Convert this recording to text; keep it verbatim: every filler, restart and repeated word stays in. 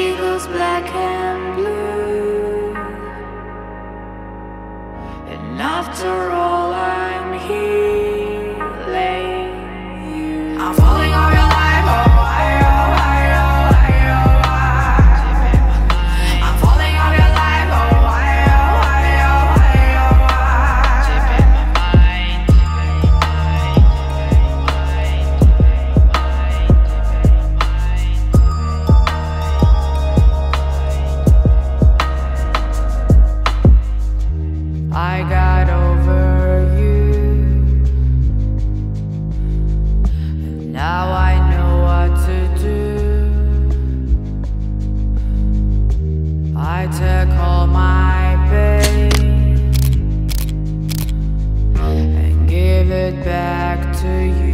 seagulls black and blue. And after all, I'm healing you. I'm falling off your life, oh, I, oh, I, oh, I, oh, I. I'm falling off your life, oh, I, oh, I, oh, I, oh, I got over you, and now I know what to do. I take all my pain and give it back to you.